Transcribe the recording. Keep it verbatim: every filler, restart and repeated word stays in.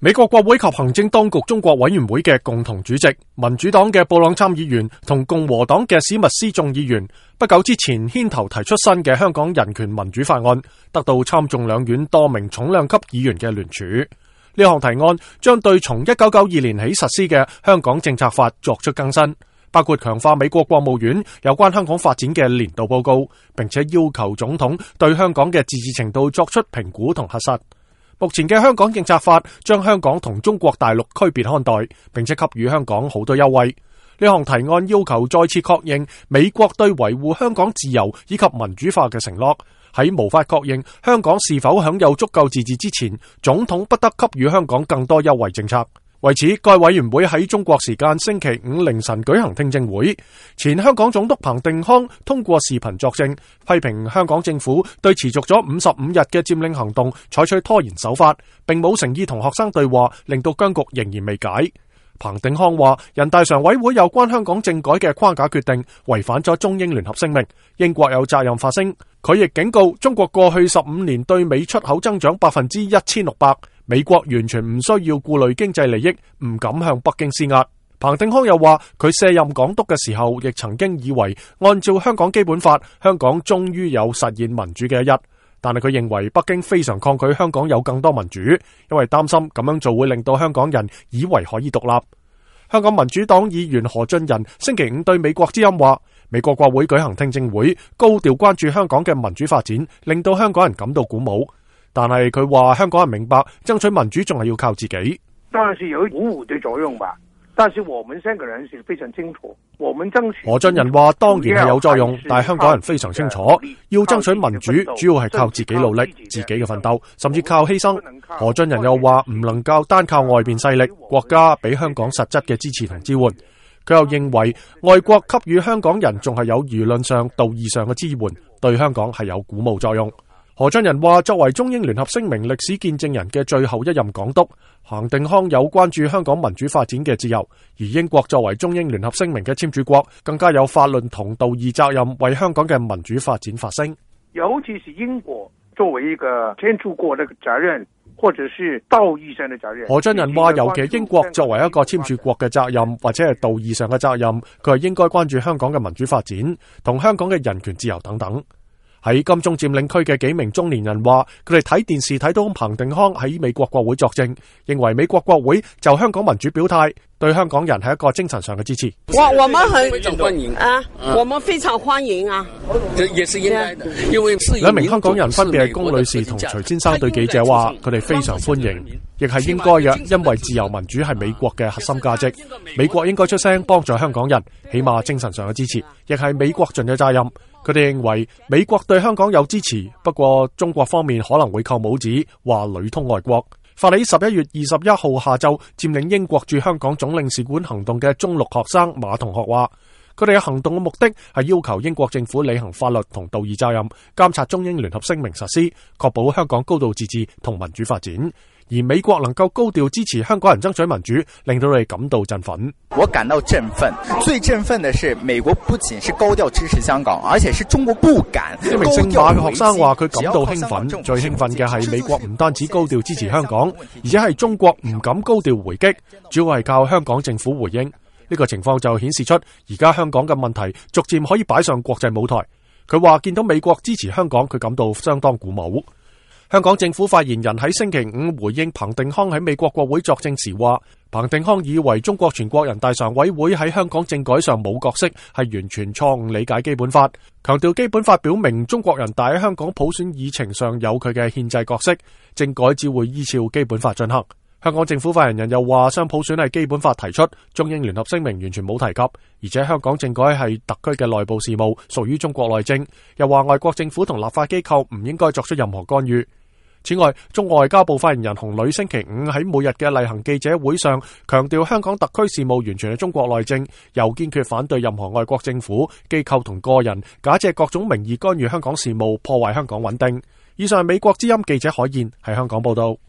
美國國會及行政當局中國委員會嘅共同主席、民主黨嘅布朗參議員同共和黨嘅史密斯眾議員不久之前牽頭提出新嘅香港人權民主法案，得到參眾兩院多名重量級議員嘅聯署。呢項提案將對從一九九二年起實施嘅香港政策法作出更新，包括強化美國國務院有關香港發展嘅年度報告，並且要求總統對香港嘅自治程度作出評估同核實。目前嘅香港政策法將香港同中國大陸區別看待，並且給予香港好多優惠。呢項提案要求再次確認美國對維護香港自由以及民主化嘅承諾，喺無法確認香港是否享有足夠自治之前，總統不得給予香港更多優惠政策。為此，該委員會喺中國時間星期五凌晨舉行聽證會，前香港總督彭定康通過視頻作證，批評香港政府對持續咗五十五日嘅佔領行動採取拖延手法，並冇誠意同學生對話，令到僵局仍然未解。彭定康話，人大常委會有關香港政改嘅框架決定違反咗中英聯合聲明，英國有責任發聲。佢亦警告中國過去十五年對美出口增長百分之一千六百，美國完全唔需要顧慮經濟利益，唔敢向北京施壓。彭定康又話，佢卸任港督嘅時候，亦曾經以為按照香港基本法，香港終於有實現民主嘅一日。但係佢認為北京非常抗拒香港有更多民主，因為擔心咁樣做會令到香港人以為可以獨立。香港民主黨議員何俊仁星期五對美國之音話，美國國會舉行聽證會，高調關注香港嘅民主發展，令到香港人感到鼓舞。但係佢話香港人明白爭取民主仲係要靠自己。 當然是有鼓舞的作用吧，但是我們三個人是非常清楚，我們爭取。 何俊仁話當然係有作用，但係香港人非常清楚，要爭取民主主要係靠自己努力、自己嘅奮鬥，甚至靠犧牲。何俊仁又話唔能夠單靠外邊勢力，國家俾香港實質嘅支持同支援。佢又認為外國給予香港人仲係有輿論上、道義上嘅支援，對香港係有鼓舞作用。何俊仁話，作為中英聯合聲明歷史見證人嘅最後一任港督，彭定康有關注香港民主發展嘅自由，而英國作為中英聯合聲明嘅簽署國，更加有法律同道義責任為香港嘅民主發展發聲。 尤其是英國作為一個簽署國嘅責任，或者是道義上嘅責任。 何俊仁話，尤其英國作為一個簽署國嘅責任，或者係道義上嘅責任，佢係應該關注香港嘅民主發展同香港嘅人權自由等等。喺金鐘佔領區嘅幾名中年人話，佢哋睇電視睇到彭定康喺美國國會作證，認為美國國會就香港民主表態，對香港人係一個精神上嘅支持。 我我們很非常歡迎啊，我們非常歡迎啊，這也是應該的，因為兩名香港人分別係龔女士同徐先生對記者話，佢哋非常歡迎，亦係應該嘅，因為自由民主係美國嘅核心價值，美國應該出聲幫助香港人，起碼精神上嘅支持，亦係美國盡嘅責任。佢哋認為美國對香港有支持，不過中國方面可能會扣帽子，話裏通外國。發起十一月二十一號下晝佔領英國駐香港總領事館行動嘅中六學生馬同學話，佢哋嘅行動嘅目的係要求英國政府履行法律同道義責任，監察中英聯合聲明實施，確保香港高度自治同民主發展。而美國能夠高調支持香港人爭取民主，令到你感到振奮。 我感到振奮，最振奮的是美國不僅是高調支持香港，而且是中國不敢。 一名姓馬嘅學生話佢感到興奮，最興奮嘅係美國唔單止高調支持香港，而且係中國唔敢高調回擊，主要係靠香港政府回應。呢個情況就顯示出而家香港嘅問題逐漸可以擺上國際舞台。佢話見到美國支持香港，佢感到相當鼓舞。香港政府發言人喺星期五回應彭定康喺美國國會作證時話，彭定康以為中國全國人大常委會喺香港政改上冇角色，係完全錯誤理解基本法，強調基本法表明中國人大喺香港普選議程上有佢嘅憲制角色，政改只會依照基本法進行。香港政府發言人又話，雙普選係基本法提出，中英聯合聲明完全冇提及，而且香港政改係特區嘅內部事務，屬於中國內政。又話外國政府同立法機構唔應該作出任何干預。此外，中外交部發言人洪磊星期五喺每日嘅例行記者會上強調，香港特區事務完全係中國內政，又堅決反對任何外國政府、機構同個人假借各種名義干預香港事務，破壞香港穩定。以上係美國之音記者海燕喺香港報道。